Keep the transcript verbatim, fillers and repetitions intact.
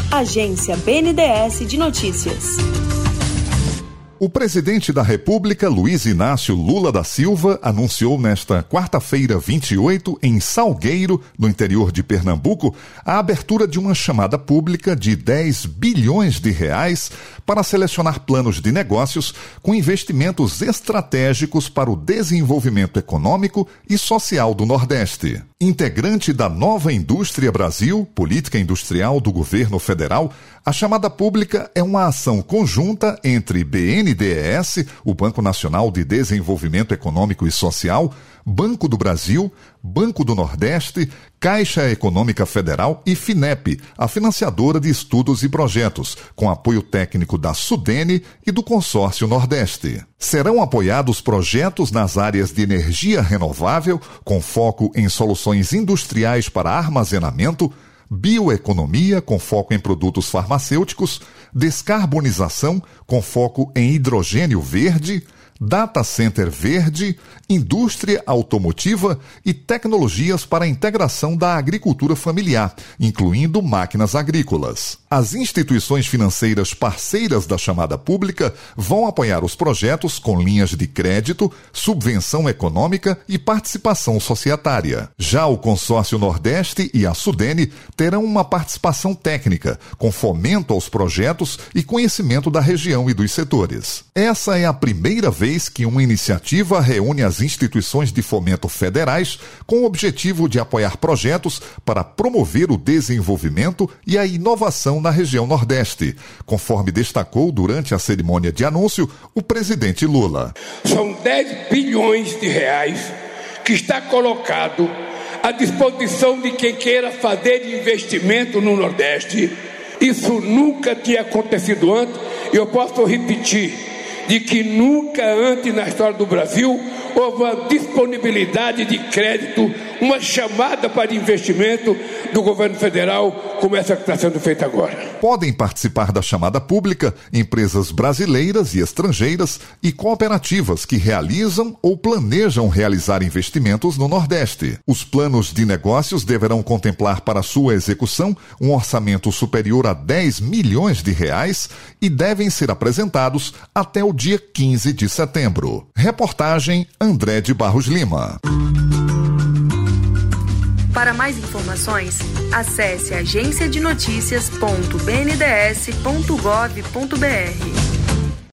Agência B N D E S de Notícias. O presidente da República, Luiz Inácio Lula da Silva, anunciou nesta quarta-feira, vinte e oito, em Salgueiro, no interior de Pernambuco, a abertura de uma chamada pública de dez bilhões de reais para selecionar planos de negócios com investimentos estratégicos para o desenvolvimento econômico e social do Nordeste. Integrante da Nova Indústria Brasil, política industrial do governo federal, a chamada pública é uma ação conjunta entre B N D E S, o Banco Nacional de Desenvolvimento Econômico e Social, Banco do Brasil, Banco do Nordeste, Caixa Econômica Federal e FINEP, a financiadora de estudos e projetos, com apoio técnico da Sudene e do Consórcio Nordeste. Serão apoiados projetos nas áreas de energia renovável, com foco em soluções industriais para armazenamento, bioeconomia, com foco em produtos farmacêuticos, descarbonização, com foco em hidrogênio verde, data center verde, indústria automotiva e tecnologias para a integração da agricultura familiar, incluindo máquinas agrícolas. As instituições financeiras parceiras da chamada pública vão apoiar os projetos com linhas de crédito, subvenção econômica e participação societária. Já o Consórcio Nordeste e a Sudene terão uma participação técnica, com fomento aos projetos e conhecimento da região e dos setores. Essa é a primeira vez que uma iniciativa reúne as instituições de fomento federais com o objetivo de apoiar projetos para promover o desenvolvimento e a inovação na região Nordeste, conforme destacou durante a cerimônia de anúncio o presidente Lula. São dez bilhões de reais que está colocado à disposição de quem queira fazer investimento no Nordeste. Isso nunca tinha acontecido antes e eu posso repetir de que nunca antes na história do Brasil houve uma disponibilidade de crédito, uma chamada para investimento do governo federal como essa que está sendo feita agora. Podem participar da chamada pública empresas brasileiras e estrangeiras e cooperativas que realizam ou planejam realizar investimentos no Nordeste. Os planos de negócios deverão contemplar para sua execução um orçamento superior a dez milhões de reais e devem ser apresentados até o dia quinze de setembro. Reportagem André de Barros Lima. Para mais informações, acesse agência de notícias ponto b n d e s ponto gov ponto b r.